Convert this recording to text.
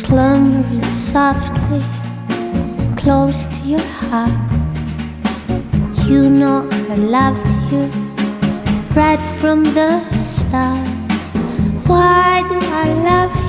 slumbering softly close to your heart. You know I loved you right from the start. Why do I love you?